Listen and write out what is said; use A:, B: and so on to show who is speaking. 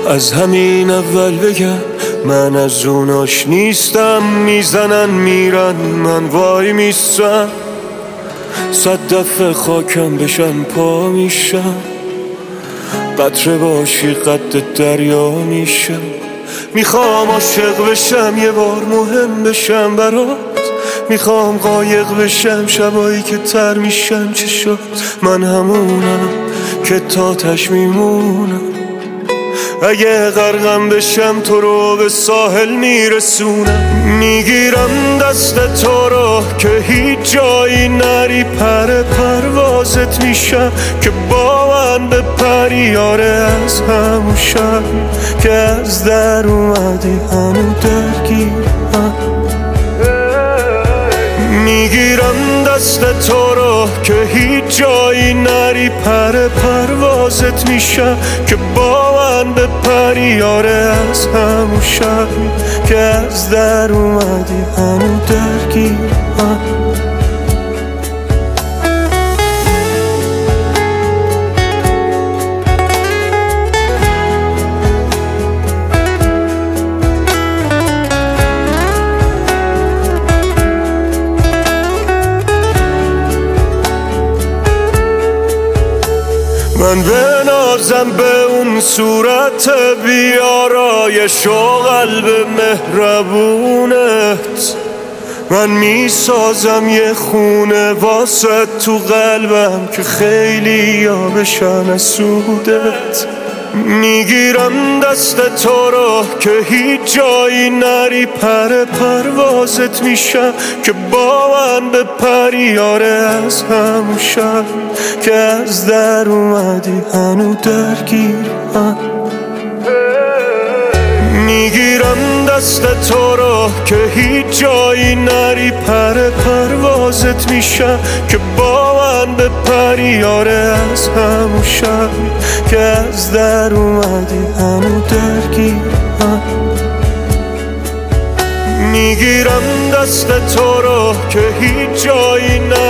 A: از همین اول بگم من از اوناش نیستم. میزنن میرن من وای میستم، 100 دفعه خاکم بشن پا میشم. قطره باشی قد دریا میشم. میخوام عاشق بشم یه بار مهم بشم برات. میخوام قایق بشم شبایی که تر میشم چشات. من همونم که تاتش میمونم. اگه غرقم بشم تو رو به ساحل میرسونم. میگیرم دست تو رو که هیچ جایی نری. پروازت میشم که با من بپری. آره از همون شب که از در اومدی هنو درگیرم. میگیرم دست تو رو که هیچ جایی نری. پروازت میشم که با من بپری. آره از همون شب که از در اومدی هنو درگیرم. من بنازم به اون صورت بیارایش و قلب مهربونت. من میسازم یه خونه واسه تو قلبم که خیلی ها بشن از سودت. میگیرم دست تو رو که هیچ جایی نری. پروازت میشم که با من بپری. آره از همون شب که از در اومدی هنو درگیرم. میگیرم دست تو رو که هیچ جایی نری. پروازت میشم که با من بپری. آره از همون شب که از در اومدی هنو درگیرم. میگیرم دست تو رو که هیچ جایی نری.